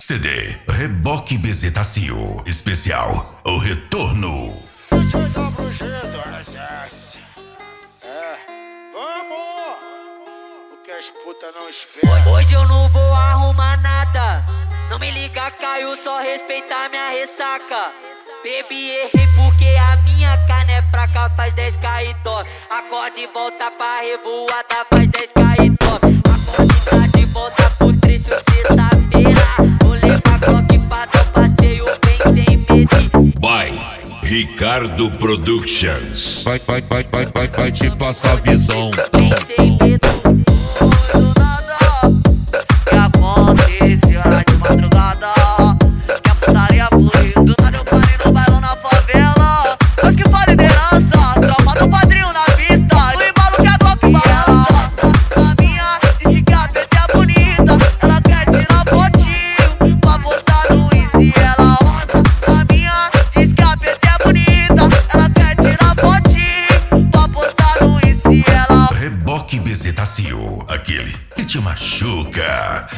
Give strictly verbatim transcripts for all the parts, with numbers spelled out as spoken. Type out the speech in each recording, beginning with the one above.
C D Reboque Bezetacil. Especial O Retorno. Deixa eu dar pro jeito, S S. É, vamos! Porque as putas não esperam. Hoje eu não vou arrumar nada. Não me liga, Caio, só respeitar minha ressaca. Bebi, errei porque a minha carne é fraca. Faz dez k e tome. Acorda e volta pra revoada. Faz dez k e tome. Acorda e tá de volta pro trecho sexta-feira. Vou levar Glock pra dar passeio bem sem medo. By Ricardo Productions. Vai, vai, vai, vai, vai, vai te passar a visão. Bem sem medo. Do nada que aconteceu era de madrugada. Que a putaria fluiu. Do nada eu parei no bailão na favela. Deus que faz liderança. Tropa do padrinho na pista. O embalo que a Glock balança. A minha disse que a P T é bonita. Ela quer tirar fotinho pra postar no Insta. Ela osa. A minha diz que a P T é bonita. Ela quer tirar fotinho pra postar no Insta. Ela Reboque Bezetacil. Aquele que te machuca.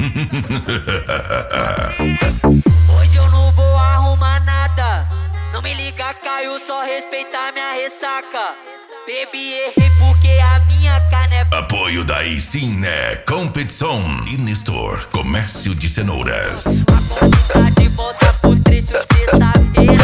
Hoje eu não vou arrumar nada. Não me liga, Caio, só respeitar minha ressaca. Bebi, errei porque a minha carne é Apoio da Icine Competição e Nestor Comércio de Cenouras. Acorda e tá de volta pro trecho sexta-feira.